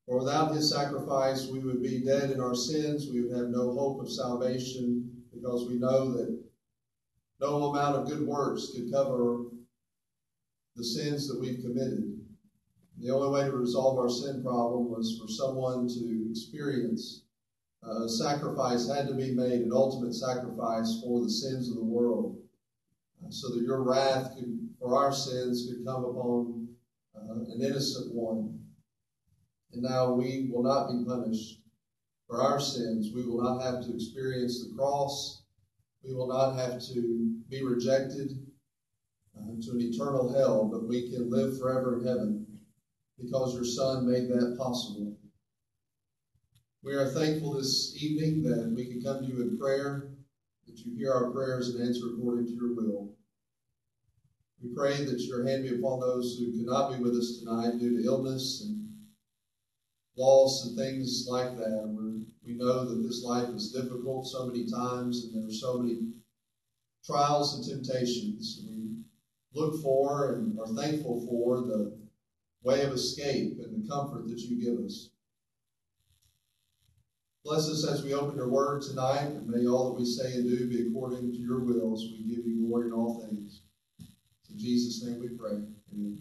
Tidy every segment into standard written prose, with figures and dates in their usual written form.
For without his sacrifice, we would be dead in our sins. We would have no hope of salvation, because we know that no amount of good works could cover the sins that we've committed. The only way to resolve our sin problem was for someone to experience a sacrifice had to be made, an ultimate sacrifice for the sins of the world, so that your wrath for our sins could come upon an innocent one. And now we will not be punished for our sins. We will not have to experience the cross. We will not have to be rejected to an eternal hell, but we can live forever in heaven because your Son made that possible. We are thankful this evening that we can come to you in prayer, that you hear our prayers and answer according to your will. We pray that your hand be upon those who cannot be with us tonight due to illness and loss and things like that. We know that this life is difficult so many times, and there are so many trials and temptations. We look for and are thankful for the way of escape and the comfort that you give us. Bless us as we open your word tonight, and may all that we say and do be according to your will, as we give you glory in all things. In Jesus' name we pray. Amen.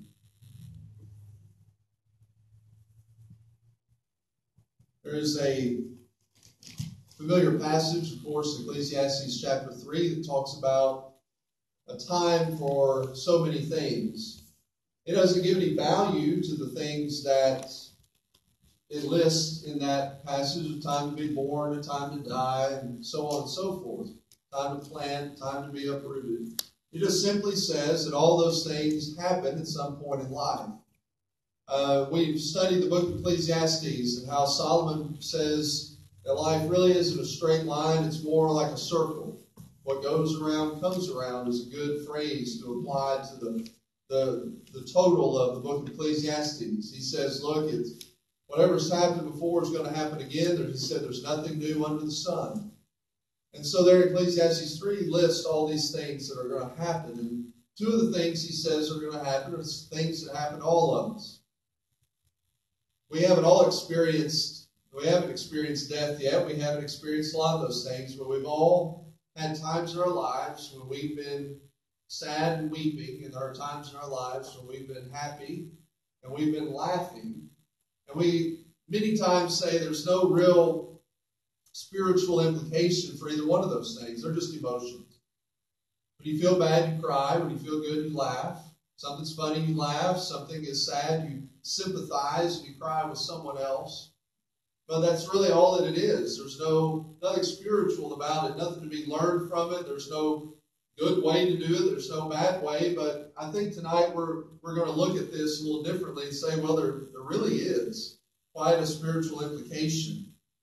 There is a familiar passage, of course, Ecclesiastes chapter 3, that talks about a time for so many things. It doesn't give any value to the things that it lists in that passage: a time to be born, a time to die, and so on and so forth. Time to plant, time to be uprooted. It just simply says that all those things happen at some point in life. We've studied the book of Ecclesiastes and how Solomon says that life really isn't a straight line. It's more like a circle. What goes around comes around is a good phrase to apply to the total of the book of Ecclesiastes. He says, look, whatever's happened before is going to happen again. He said there's nothing new under the sun. And so there in Ecclesiastes 3 lists all these things that are going to happen. And two of the things he says are going to happen are things that happen to all of us. We haven't experienced death yet. We haven't experienced a lot of those things, but we've all had times in our lives when we've been sad and weeping, and there are times in our lives when we've been happy and we've been laughing. And we many times say there's no real spiritual implication for either one of those things. They're just emotions. When you feel bad, you cry. When you feel good, you laugh. Something's funny, you laugh. Something is sad, you sympathize and you cry with someone else. But that's really all that it is. There's nothing spiritual about it, nothing to be learned from it. There's no good way to do it. There's no bad way. But I think tonight we're going to look at this a little differently and say, well, there really is quite a spiritual implication.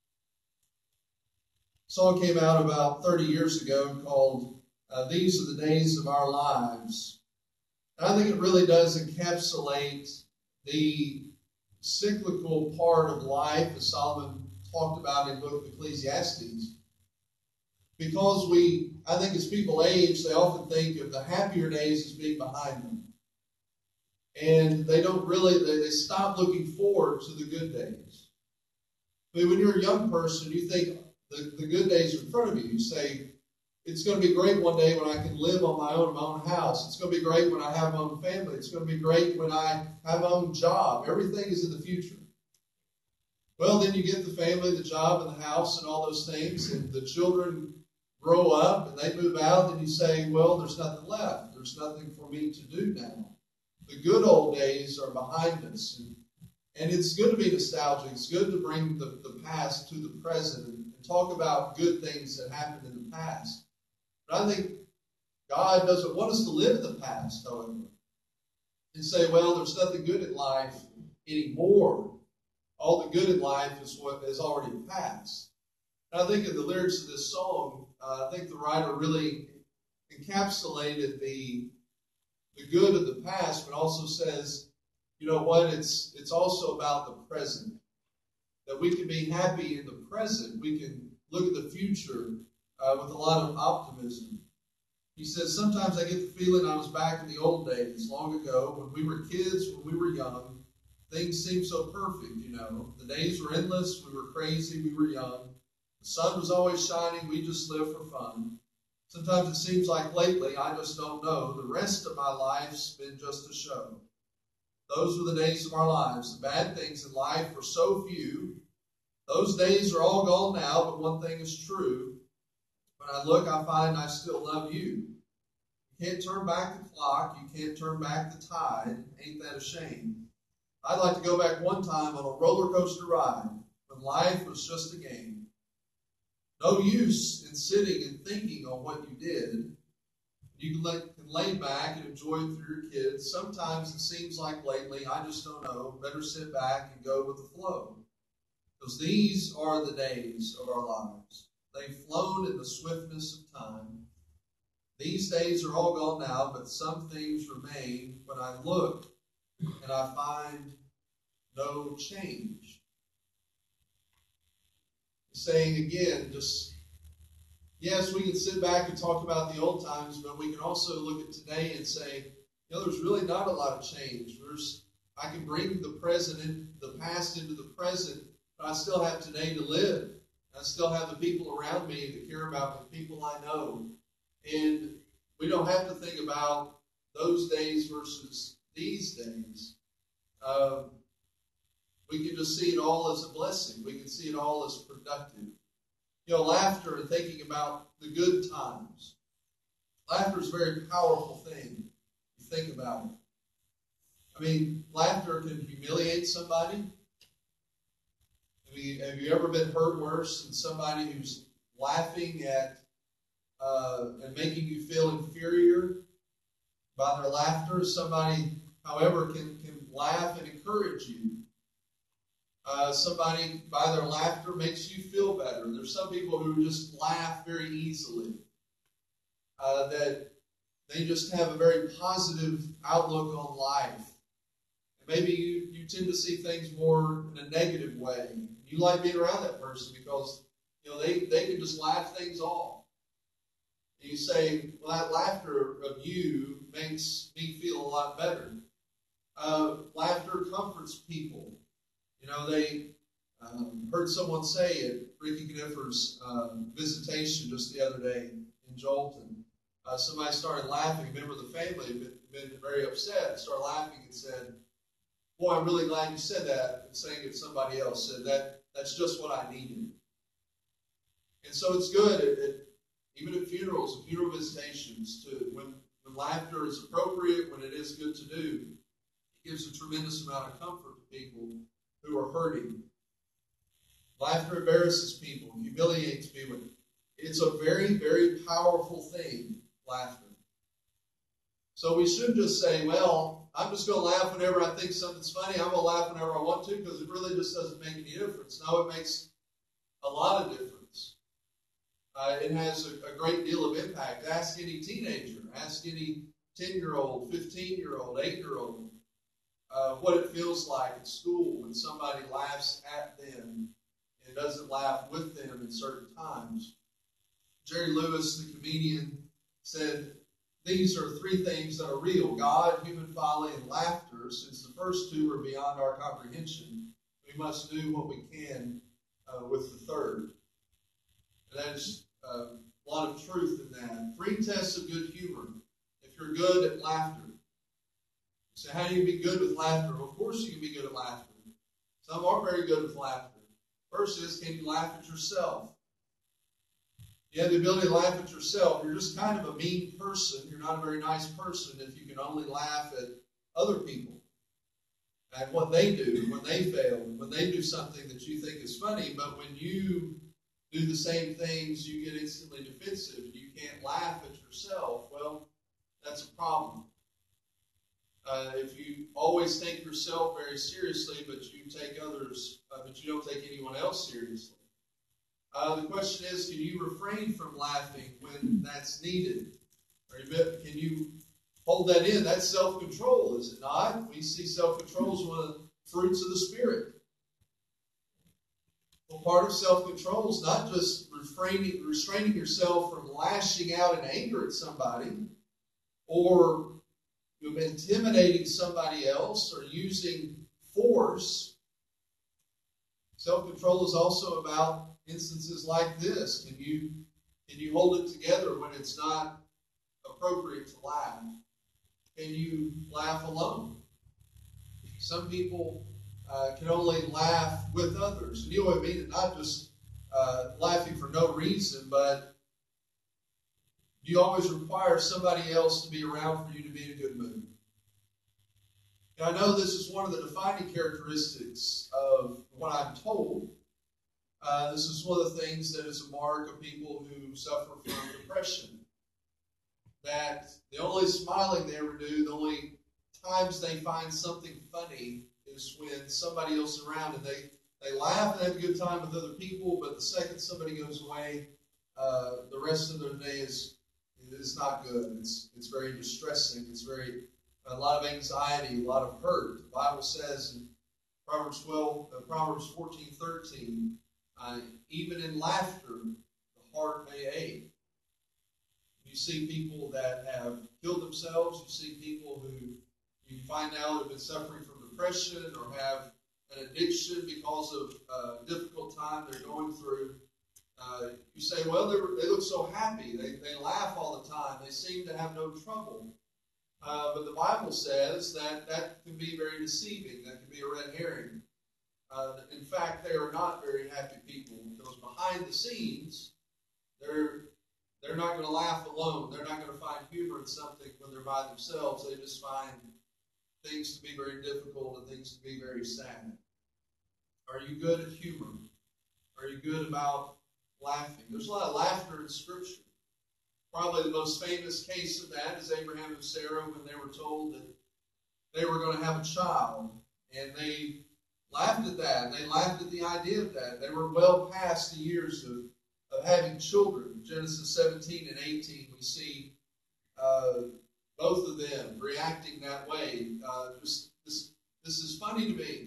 A song came out about 30 years ago called These Are the Days of Our Lives. And I think it really does encapsulate the cyclical part of life, as Solomon talked about in the book of Ecclesiastes. Because I think as people age, they often think of the happier days as being behind them. And they stop looking forward to the good days. I mean, when you're a young person, you think the good days are in front of you. You say, it's going to be great one day when I can live on my own house. It's going to be great when I have my own family. It's going to be great when I have my own job. Everything is in the future. Well, then you get the family, the job, and the house, and all those things, and the children grow up, and they move out, and you say, well, there's nothing left. There's nothing for me to do now. The good old days are behind us, and it's good to be nostalgic. It's good to bring the past to the present and talk about good things that happened in the past. But I think God doesn't want us to live in the past, however, and say, well, there's nothing good in life anymore. All the good in life is what has already passed. And I think in the lyrics of this song, I think the writer really encapsulated the good of the past, but also says, you know what, it's also about the present. That we can be happy in the present. We can look at the future with a lot of optimism. He says, sometimes I get the feeling I was back in the old days, long ago, when we were kids, when we were young. things seemed so perfect, you know. The days were endless, we were crazy, we were young. The sun was always shining, we just lived for fun. Sometimes it seems like lately, I just don't know, the rest of my life's been just a show. Those were the days of our lives. The bad things in life were so few. Those days are all gone now, but one thing is true. When I look, I find I still love you. You can't turn back the clock. You can't turn back the tide. Ain't that a shame? I'd like to go back one time on a roller coaster ride when life was just a game. No use in sitting and thinking on what you did. You can lay back and enjoy it through your kids. Sometimes it seems like lately, I just don't know, better sit back and go with the flow. Because these are the days of our lives. They've flown in the swiftness of time. These days are all gone now, but some things remain when I look and I find no change. Saying again, just, yes, we can sit back and talk about the old times, but we can also look at today and say, you know, there's really not a lot of change. I can bring the past into the present, but I still have today to live. I still have the people around me that care about me, the people I know. And we don't have to think about those days versus these days. We can just see it all as a blessing. We can see it all as productive. You know, laughter and thinking about the good times. Laughter is a very powerful thing. You think about it. I mean, laughter can humiliate somebody. Have you ever been hurt worse than somebody who's laughing at and making you feel inferior by their laughter? Somebody, however, can laugh and encourage you. Somebody, by their laughter, makes you feel better. There's some people who just laugh very easily. That they just have a very positive outlook on life. And maybe you tend to see things more in a negative way. You like being around that person because, you know, they can just laugh things off. And you say, well, that laughter of you makes me feel a lot better. Laughter comforts people. You know, they heard someone say at Ricky Kniffer's visitation just the other day in Jolton. Somebody started laughing. A member of the family had been very upset, started laughing and said, boy, I'm really glad you said that, and saying it to somebody else, said that's just what I needed. And so it's good, even at funerals and funeral visitations, when laughter is appropriate, when it is good to do, it gives a tremendous amount of comfort to people who are hurting. Laughter embarrasses people, humiliates people. It's a very, very powerful thing, laughter. So we shouldn't just say, well, I'm just going to laugh whenever I think something's funny. I'm going to laugh whenever I want to, because it really just doesn't make any difference. No, it makes a lot of difference. It has a great deal of impact. Ask any teenager, ask any 10-year-old, 15-year-old, 8-year-old, what it feels like at school when somebody laughs at them and doesn't laugh with them in certain times. Jerry Lewis, the comedian, said, these are three things that are real: God, human folly, and laughter. Since the first two are beyond our comprehension, we must do what we can with the third. And there's a lot of truth in that. Three tests of good humor. If you're good at laughter. So how do you be good with laughter? Well, of course you can be good at laughter. Some are very good with laughter. First is, can you laugh at yourself? You have the ability to laugh at yourself. You're just kind of a mean person. You're not a very nice person if you can only laugh at other people and what they do, when they fail, when they do something that you think is funny. But when you do the same things, you get instantly defensive. You can't laugh at yourself. Well, that's a problem. If you always take yourself very seriously, but you take others, but you don't take anyone else seriously. The question is, can you refrain from laughing when that's needed? Or can you hold that in? That's self-control, is it not? We see self-control as one of the fruits of the Spirit. Well, part of self-control is not just restraining yourself from lashing out in anger at somebody or intimidating somebody else or using force course, self-control is also about instances like this. Can you hold it together when it's not appropriate to laugh? Can you laugh alone? Some people can only laugh with others. And you know what I mean? And not just laughing for no reason, but you always require somebody else to be around for you to be in a good mood. And I know this is one of the defining characteristics of what I'm told. This is one of the things that is a mark of people who suffer from depression. That the only smiling they ever do, the only times they find something funny is when somebody else is around, and they laugh and have a good time with other people, but the second somebody goes away, the rest of their day is not good. It's very distressing. It's a lot of anxiety, a lot of hurt. The Bible says in Proverbs 14:13, even in laughter, the heart may ache. You see people that have killed themselves. You see people who you find out have been suffering from depression or have an addiction because of a difficult time they're going through. You say, well, they look so happy. They laugh all the time. They seem to have no trouble. But the Bible says that can be very deceiving. That can be a red herring. In fact, they are not very happy people, because behind the scenes, they're not going to laugh alone. They're not going to find humor in something when they're by themselves. They just find things to be very difficult and things to be very sad. Are you good at humor? Are you good about laughing? There's a lot of laughter in Scripture. Probably the most famous case of that is Abraham and Sarah when they were told that they were going to have a child. And they laughed at that. They laughed at the idea of that. They were well past the years of having children. Genesis 17 and 18, we see both of them reacting that way. This is funny to me.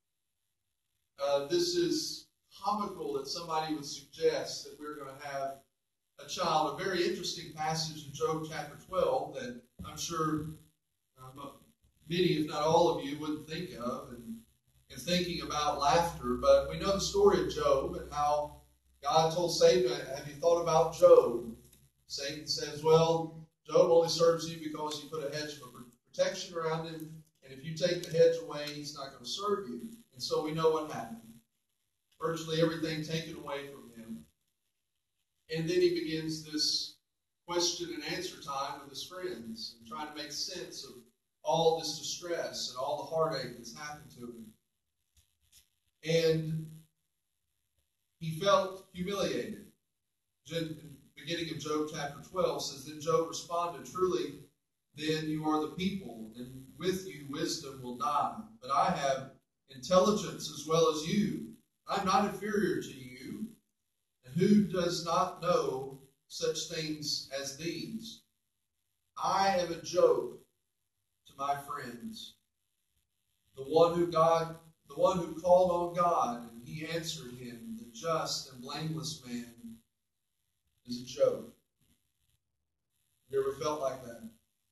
This is comical that somebody would suggest that we're going to have a child. A very interesting passage in Job chapter 12 that I'm sure many, if not all of you, wouldn't think of in thinking about laughter. But we know the story of Job and how God told Satan, have you thought about Job? Satan says, well, Job only serves you because you put a hedge of protection around him, and if you take the hedge away, he's not going to serve you. And so we know what happened. Virtually everything taken away from him. And then he begins this question and answer time with his friends and trying to make sense of all this distress and all the heartache that's happened to him. And he felt humiliated. The beginning of Job chapter 12 says, then Job responded, truly, then you are the people, and with you wisdom will die. But I have intelligence as well as you. I'm not inferior to you. And who does not know such things as these? I am a joke to my friends. The one who called on God, and he answered him, the just and blameless man, is a joke. You ever felt like that?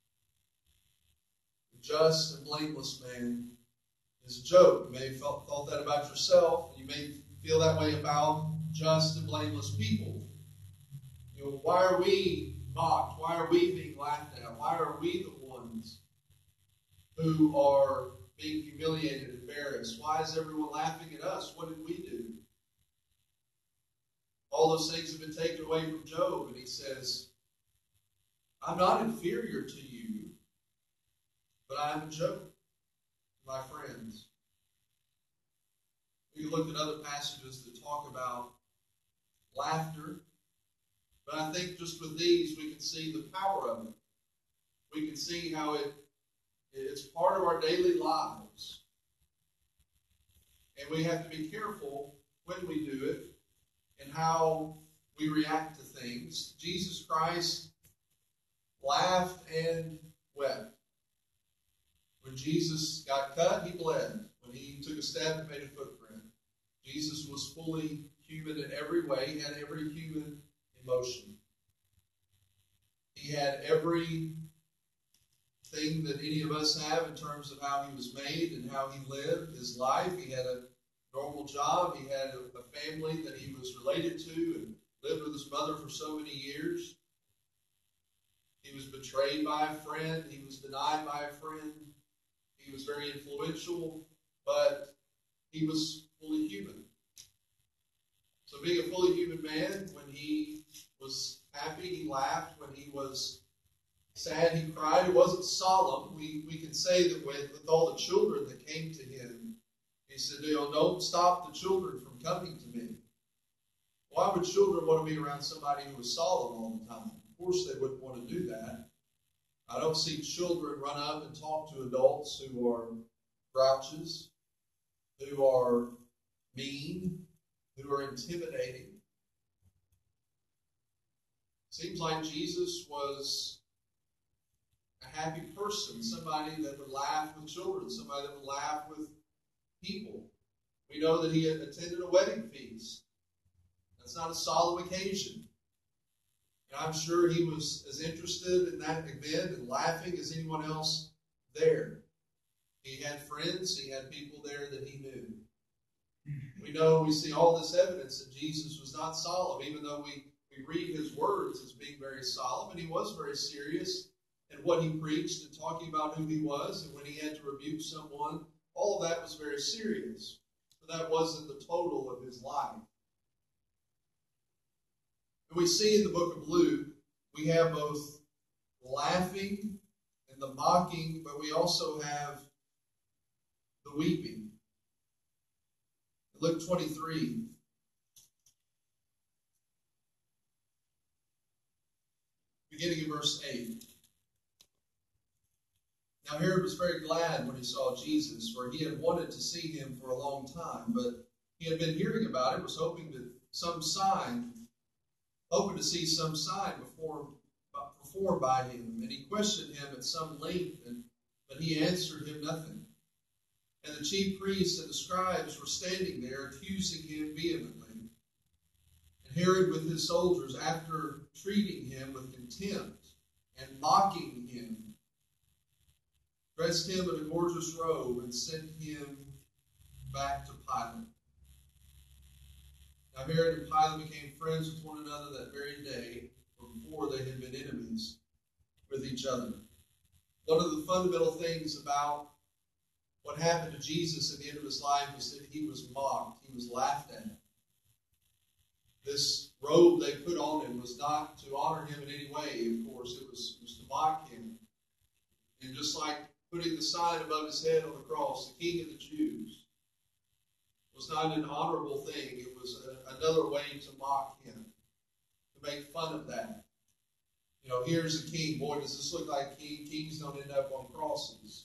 The just and blameless man is a joke. You may have thought that about yourself. You may feel that way about just and blameless people. You know, why are we mocked? Why are we being laughed at? Why are we the ones who are being humiliated and embarrassed? Why is everyone laughing at us? What did we do? All those things have been taken away from Job, and he says, I'm not inferior to you, but I am a joke, my friends. We look at other passages that talk about laughter, but I think just with these we can see the power of it. We can see how it's part of our daily lives. And we have to be careful when we do it and how we react to things. Jesus Christ laughed and wept. When Jesus got cut, he bled. When he took a step and made a footprint. Jesus was fully human in every way. He had every human emotion. He had every thing that any of us have in terms of how he was made and how he lived his life. He had a normal job. He had a family that he was related to and lived with his mother for so many years. He was betrayed by a friend. He was denied by a friend. He was very influential, but he was fully human. So being a fully human man, when he was happy, he laughed. When he was sad, he cried. It wasn't solemn. We can say that with all the children that came to him, he said, don't stop the children from coming to me. Why would children want to be around somebody who was solemn all the time? Of course they wouldn't want to do that. I don't see children run up and talk to adults who are grouches, who are mean, who are intimidating. Seems like Jesus was a happy person, somebody that would laugh with children, somebody that would laugh with people. We know that he had attended a wedding feast. That's not a solemn occasion. And I'm sure he was as interested in that event and laughing as anyone else there. He had friends, he had people there that he knew. We see all this evidence that Jesus was not solemn, even though we read his words as being very solemn, and he was very serious in what he preached and talking about who he was, and when he had to rebuke someone, all of that was very serious. But that wasn't the total of his life. And we see in the book of Luke, we have both laughing and the mocking, but we also have the weeping. Luke 23. Beginning in verse 8. Now Herod was very glad when he saw Jesus, for he had wanted to see him for a long time, but he had been hearing about it, was hoping to see some sign performed by him. And he questioned him at some length, but he answered him nothing. And the chief priests and the scribes were standing there, accusing him vehemently. And Herod with his soldiers, after treating him with contempt and mocking him, dressed him in a gorgeous robe and sent him back to Pilate. Now Herod and Pilate became friends with one another that very day, for before they had been enemies with each other. One of the fundamental things about what happened to Jesus at the end of his life is that he was mocked. He was laughed at. This robe they put on him was not to honor him in any way, of course. It was to mock him. And just like putting the sign above his head on the cross, the King of the Jews, was not an honorable thing. It was another way to mock him, to make fun of that. Here's a king. Boy, does this look like a king. Kings don't end up on crosses.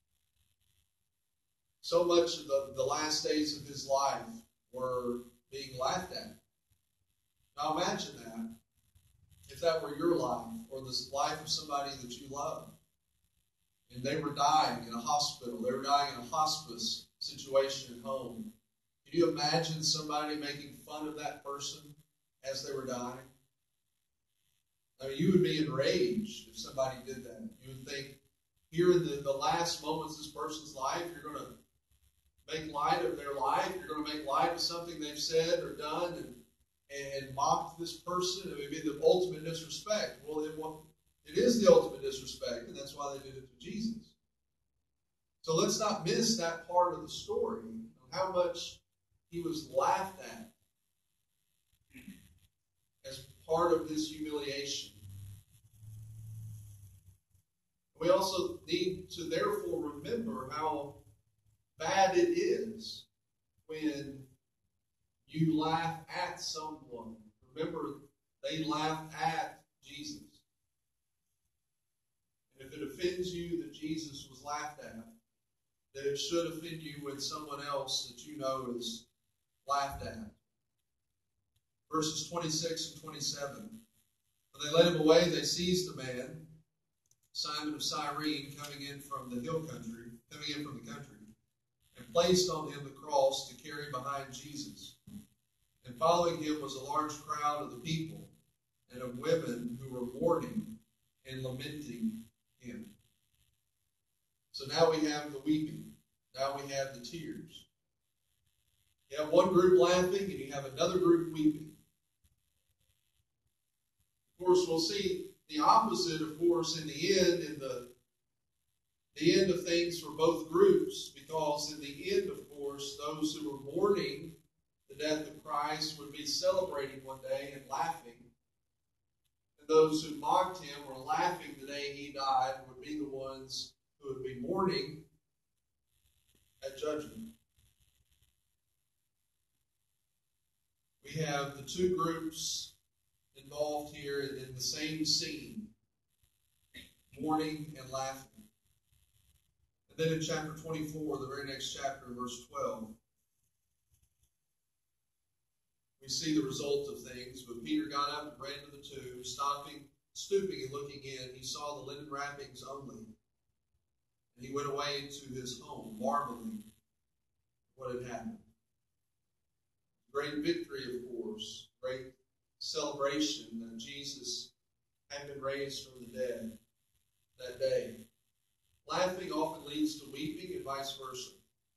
So much of the last days of his life were being laughed at. Now imagine that, if that were your life, or the life of somebody that you love, and they were dying in a hospital, they were dying in a hospice situation at home. Can you imagine somebody making fun of that person as they were dying? I mean, you would be enraged if somebody did that. You would think, here in the last moments of this person's life, you're going to make light of their life. You're going to make light of something they've said or done and mock this person. It would be the ultimate disrespect. Well, it is the ultimate disrespect, and that's why they did it to Jesus. So let's not miss that part of the story, how much he was laughed at as part of this humiliation. We also need to therefore remember how bad it is when you laugh at someone. Remember, they laughed at Jesus. And if it offends you that Jesus was laughed at, then it should offend you when someone else that you know is laughed at. Verses 26 and 27. When they led him away, they seized a man, Simon of Cyrene, coming in from the country, and placed on him the cross to carry behind Jesus. And following him was a large crowd of the people and of women who were mourning and lamenting him. So now we have the weeping. Now we have the tears. You have one group laughing and you have another group weeping. Of course, we'll see the opposite, of course, in the end, in the end of things for both groups, because in the end, of course, those who were mourning the death of Christ would be celebrating one day and laughing. And those who mocked him or laughing the day he died would be the ones who would be mourning at judgment. We have the two groups involved here in the same scene, mourning and laughing. And then in chapter 24, the very next chapter, verse 12, we see the result of things. When Peter got up and ran to the tomb, stooping and looking in, he saw the linen wrappings only. And he went away to his home, marveling what had happened. Great victory, of course. Great celebration that Jesus had been raised from the dead that day. Laughing often leads to weeping and vice versa.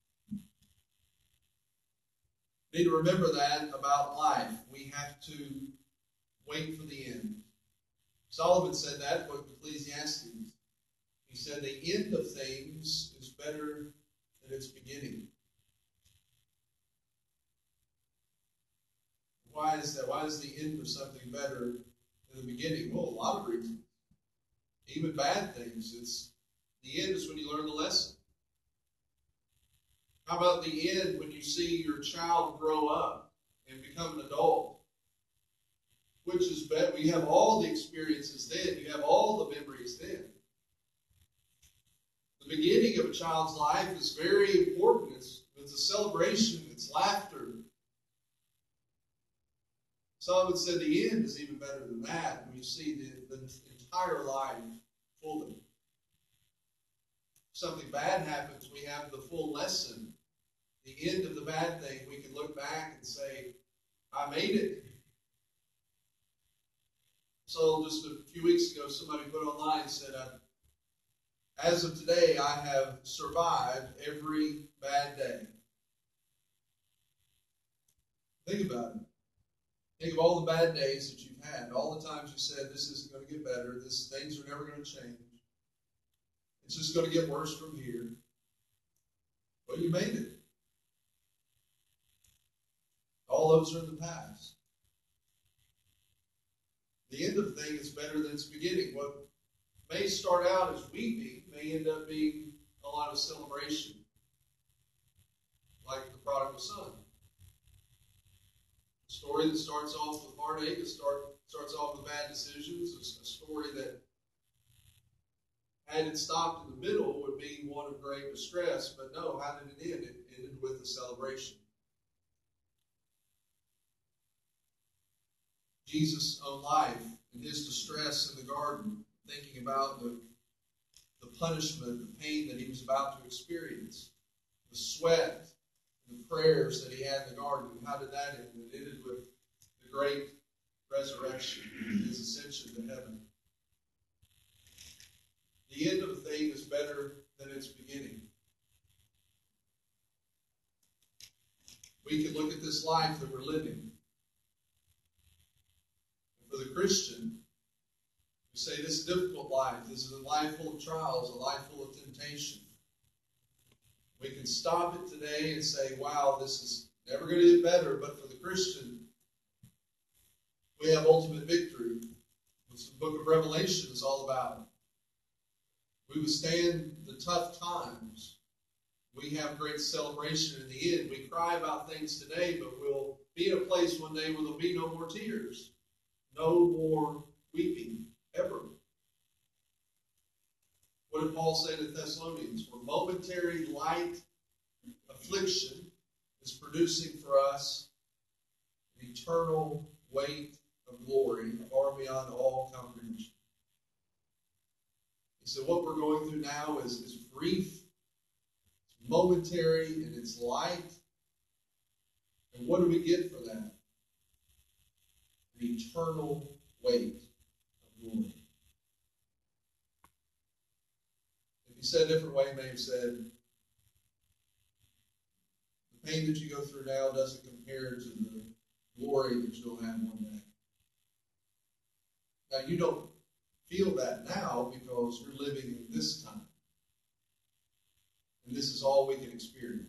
We need to remember that about life. We have to wait for the end. Solomon said that in the book of Ecclesiastes. He said the end of things is better than its beginning. Why is that? Why is the end of something better than the beginning? Well, a lot of reasons. Even bad things. The end is when you learn the lesson. How about the end when you see your child grow up and become an adult? Which is better? We have all the experiences then. You have all the memories then. The beginning of a child's life is very important. It's a celebration. It's laughter. Solomon said the end is even better than that when you see the entire life fully. If something bad happens, we have the full lesson. The end of the bad thing, we can look back and say, I made it. So just a few weeks ago, somebody put online and said, as of today, I have survived every bad day. Think about it. Think of all the bad days that you've had, all the times you said, this isn't going to get better, things are never going to change. It's just going to get worse from here. Well, you made it. All those are in the past. The end of the thing is better than its beginning. What may start out as weeping may end up being a lot of celebration, like the prodigal son. A story that starts off with heartache, it starts off with bad decisions, a story that, had it stopped in the middle, would be one of great distress. But no, how did it end? It ended with a celebration. Jesus' own life and his distress in the garden, thinking about the punishment, the pain that he was about to experience, the sweat, the prayers that he had in the garden. How did that end? It ended with the great resurrection, his ascension to heaven. The end of a thing is better than its beginning. We can look at this life that we're living. And for the Christian, we say this difficult life, this is a life full of trials, a life full of temptation. We can stop it today and say, wow, this is never going to get better. But for the Christian, we have ultimate victory. That's what the book of Revelation is all about. We withstand the tough times. We have great celebration in the end. We cry about things today, but we'll be in a place one day where there'll be no more tears. No more weeping, ever. What did Paul say to the Thessalonians? For momentary light affliction is producing for us an eternal weight of glory far beyond all comprehension. He said what we're going through now is brief, it's momentary, and it's light. And what do we get for that? An eternal weight of glory. He said a different way, may have said, the pain that you go through now doesn't compare to the glory that you'll have one day. Now, you don't feel that now because you're living in this time. And this is all we can experience.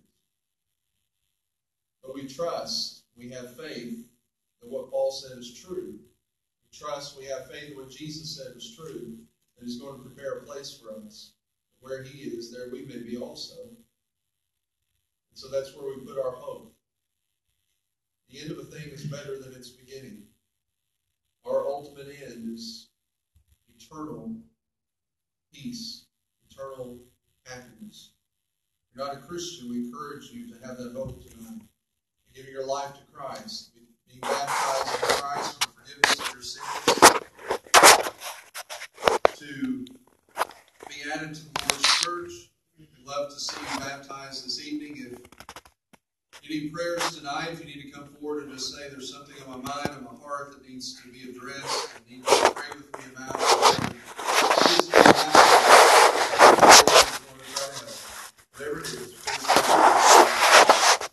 But we trust, we have faith that what Paul said is true. We trust, we have faith that what Jesus said is true, that He's going to prepare a place for us. Where He is, there we may be also. And so that's where we put our hope. The end of a thing is better than its beginning. Our ultimate end is eternal peace, eternal happiness. If you're not a Christian, we encourage you to have that hope tonight. To give your life to Christ, being baptized in Christ for forgiveness of your sins, to be added to the Lord's church. We'd love to see you baptized this evening. If you need prayers tonight, if you need to come forward and just say there's something on my mind and my heart that needs to be addressed and need to pray with me about,